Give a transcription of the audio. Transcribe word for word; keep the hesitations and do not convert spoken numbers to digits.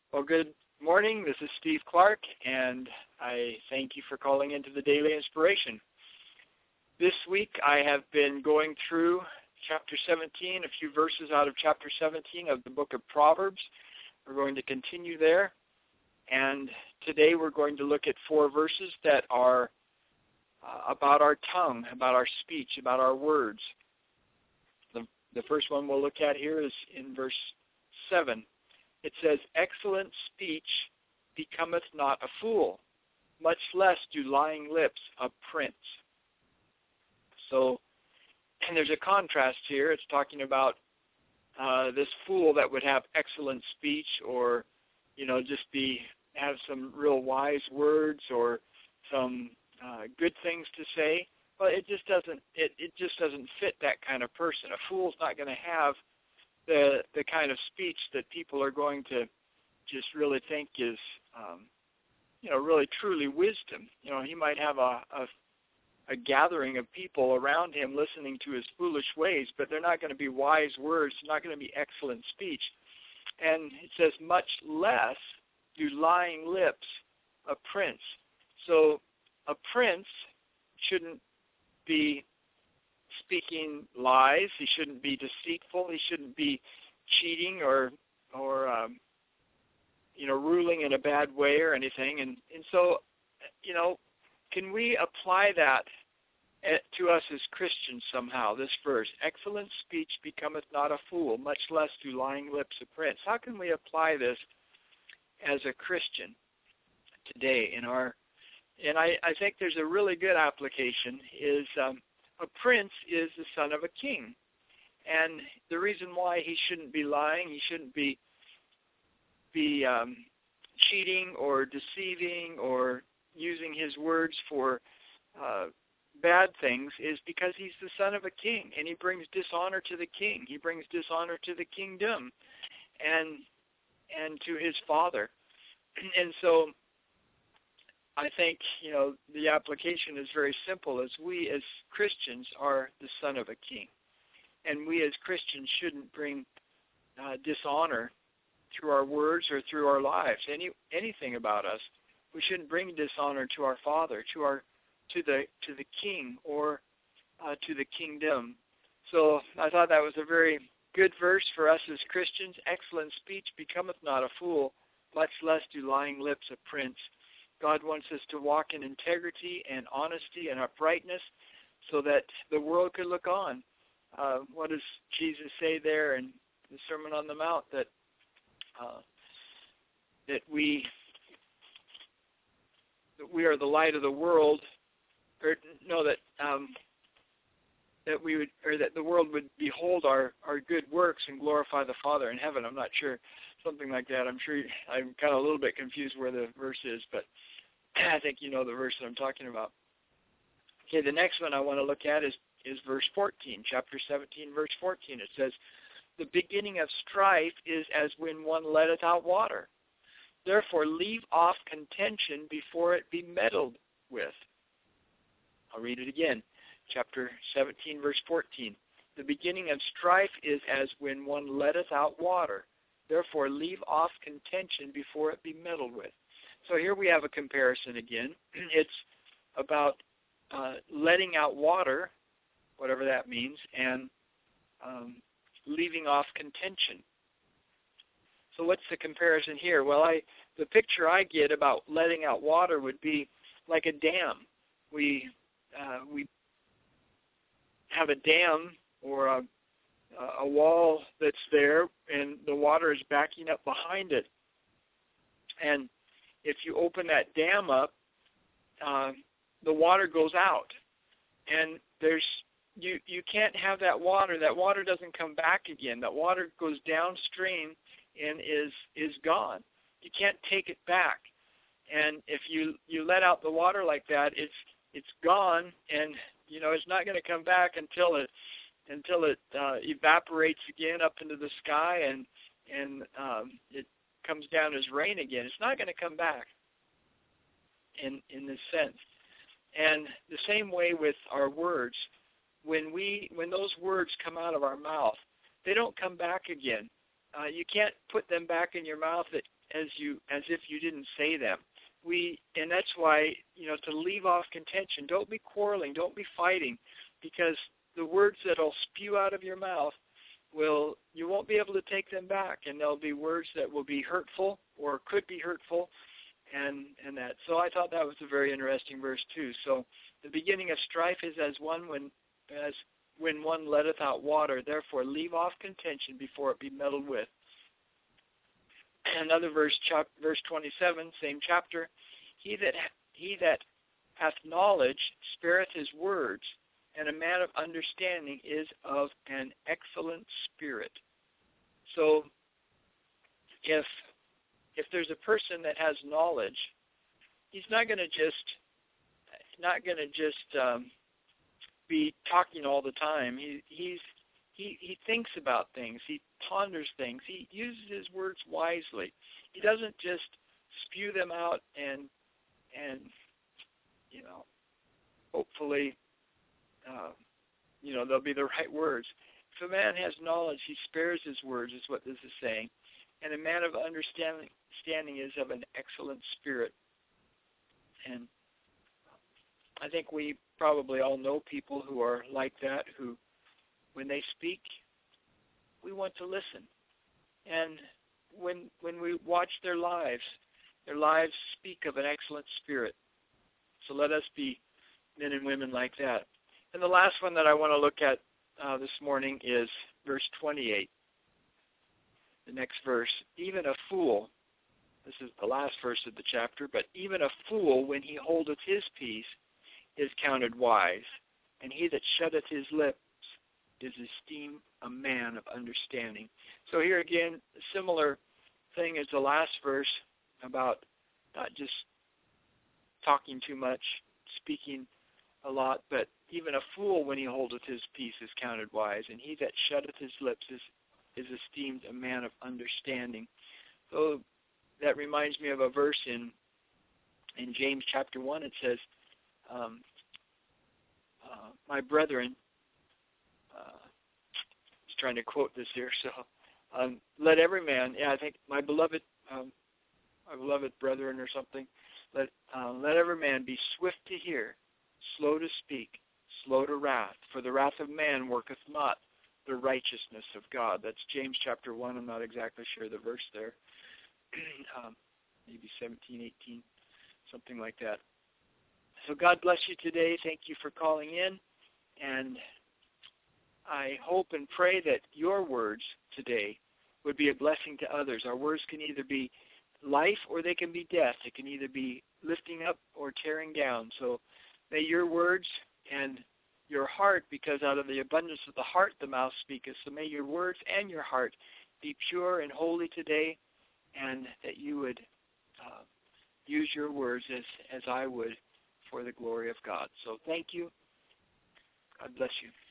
Well, good morning. This is Steve Clark, and I thank you for calling into the Daily Inspiration. This week I have been going through chapter seventeen, a few verses out of chapter seventeen of the book of Proverbs. We're going to continue there, and today we're going to look at four verses that are uh, about our tongue, about our speech, about our words. The, the first one we'll look at here is in verse seven. It says, "Excellent speech becometh not a fool, much less do lying lips a prince." So, and there's a contrast here. It's talking about uh, this fool that would have excellent speech, or, you know, just be have some real wise words or some uh, good things to say. But it just doesn't. It it just doesn't fit that kind of person. A fool's not going to have the the kind of speech that people are going to just really think is, um, you know, really truly wisdom. You know, he might have a, a a gathering of people around him listening to his foolish ways, but they're not going to be wise words, not going to be excellent speech. And it says, much less do lying lips a prince. So a prince shouldn't be speaking lies. He shouldn't be deceitful. He shouldn't be cheating or, or um, you know, ruling in a bad way or anything. And, and so, you know, can we apply that to us as Christians somehow, this verse? Excellent speech becometh not a fool, much less do lying lips a prince. How can we apply this as a Christian today in our, and I, I think there's a really good application is um, a prince is the son of a king. And the reason why he shouldn't be lying, he shouldn't be, be um, cheating or deceiving or using his words for uh, bad things is because he's the son of a king, and he brings dishonor to the king. He brings dishonor to the kingdom and and to his father. And so I think, you know, the application is very simple. As we as Christians are the son of a king, and we as Christians shouldn't bring uh, dishonor through our words or through our lives, any anything about us. We shouldn't bring dishonor to our Father, to our, to the to the King, or uh, to the kingdom. So I thought that was a very good verse for us as Christians. Excellent speech becometh not a fool, much less do lying lips a prince. God wants us to walk in integrity and honesty and uprightness, so that the world could look on. Uh, what does Jesus say there in the Sermon on the Mount? That uh, that we. that we are the light of the world, or no, that um, that we would, or that the world would behold our, our good works and glorify the Father in heaven. I'm not sure, something like that. I'm sure you, I'm kind of a little bit confused where the verse is, but I think you know the verse that I'm talking about. Okay, the next one I want to look at is is verse fourteen, chapter seventeen, verse fourteen. It says, "The beginning of strife is as when one letteth out water. Therefore, leave off contention before it be meddled with." I'll read it again. Chapter seventeen, verse fourteen. "The beginning of strife is as when one letteth out water. Therefore, leave off contention before it be meddled with." So here we have a comparison again. It's about uh, letting out water, whatever that means, and um, leaving off contention. So what's the comparison here? Well, I the picture I get about letting out water would be like a dam. We uh, we have a dam or a, a wall that's there, and the water is backing up behind it. And if you open that dam up, uh, the water goes out, and there's you you can't have that water. That water doesn't come back again. That water goes downstream and is is gone. You can't take it back. And if you, you let out the water like that, it's it's gone, and you know it's not going to come back until it until it uh, evaporates again up into the sky and and um, it comes down as rain again. It's not going to come back in in this sense. And the same way with our words, when we when those words come out of our mouth, they don't come back again. Uh, you can't put them back in your mouth. That as you as if you didn't say them. We and that's why, you know, to leave off contention. Don't be quarreling. Don't be fighting, because the words that'll spew out of your mouth will you won't be able to take them back, and there'll be words that will be hurtful or could be hurtful, and and that. So I thought that was a very interesting verse too. So the beginning of strife is as one when as when one letteth out water. Therefore leave off contention before it be meddled with. Another verse, chap, verse twenty-seven, same chapter. He that he that hath knowledge spareth his words, and a man of understanding is of an excellent spirit. So, if if there's a person that has knowledge, he's not going to just not going to just um, be talking all the time. He he's he he thinks about things. He ponders things. He uses his words wisely. He doesn't just spew them out and and you know hopefully uh, you know they'll be the right words. If a man has knowledge, he spares his words, is what this is saying. And a man of understanding standing is of an excellent spirit. And I think we probably all know people who are like that, who, when they speak, we want to listen. And when when we watch their lives, their lives speak of an excellent spirit. So let us be men and women like that. And the last one that I want to look at uh, this morning is verse twenty-eight. The next verse, even a fool, this is the last verse of the chapter, but even a fool, when he holdeth his peace, is counted wise, and he that shutteth his lips is esteemed a man of understanding. So here again, a similar thing as the last verse about not just talking too much, speaking a lot, but even a fool, when he holdeth his peace, is counted wise, and he that shutteth his lips is is esteemed a man of understanding. So that reminds me of a verse in in James chapter one. It says, um, uh, my brethren, uh, I was trying to quote this here, so um, let every man, yeah, I think my beloved, um, my beloved brethren or something, let uh, let every man be swift to hear, slow to speak, slow to wrath, for the wrath of man worketh not the righteousness of God. That's James chapter one. I'm not exactly sure the verse there. um, maybe seventeen, eighteen, something like that. So God bless you today. Thank you for calling in. And I hope and pray that your words today would be a blessing to others. Our words can either be life or they can be death. It can either be lifting up or tearing down. So may your words and your heart, because out of the abundance of the heart the mouth speaketh, so may your words and your heart be pure and holy today, and that you would uh, use your words as, as I would for the glory of God. So thank you. God bless you.